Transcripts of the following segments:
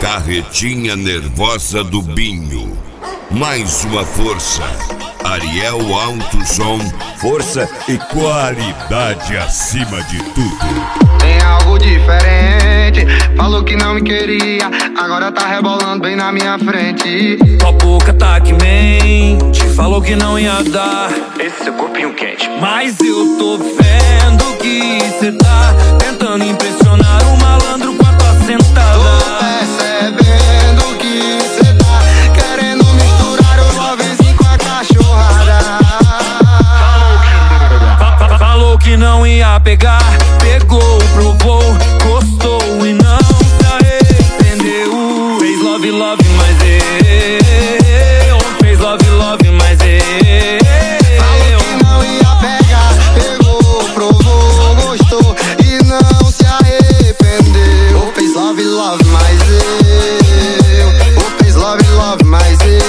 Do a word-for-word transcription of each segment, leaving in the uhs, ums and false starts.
carretinha nervosa do Binho. Mais uma força. Ariel Alto Som. Força e qualidade acima de tudo. Tem algo diferente. Falou que não me queria, agora tá rebolando bem na minha frente. Tua boca tá que mente. Falou que não ia dar esse seu corpinho quente. Mas eu tô vendo que cê tá tentando impressionar o malandro com a tua sentada. Tô percebendo que cê tá querendo misturar o lovezinho com a cachorrada. Falou que não ia pegar, pegou, provou, gostou e não se arrependeu. Fez love, love, mas eu. Fez love, love, mas eu. Falou que não ia pegar, pegou, provou, gostou e não se arrependeu. Fez love, love, mas eu. Fez love, love, mas eu.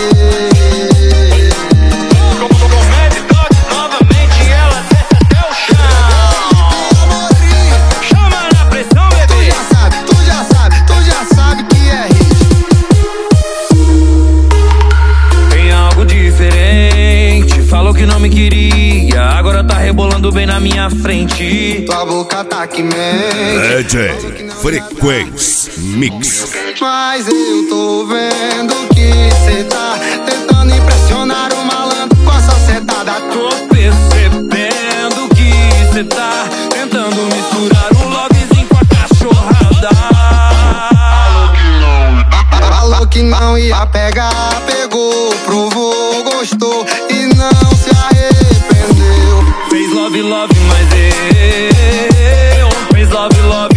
Que não me queria, agora tá rebolando bem na minha frente. Tua boca tá que mente. D J Frequência Mix. Mas eu tô vendo que cê tá tentando impressionar o malandro com essa setada. Tô percebendo que cê tá tentando misturar o lovezinho com a cachorrada. Falou que não ia pegar, pegou, provou, gostou e não se arrependeu. Fez love, love, mas eu. Fez love, love,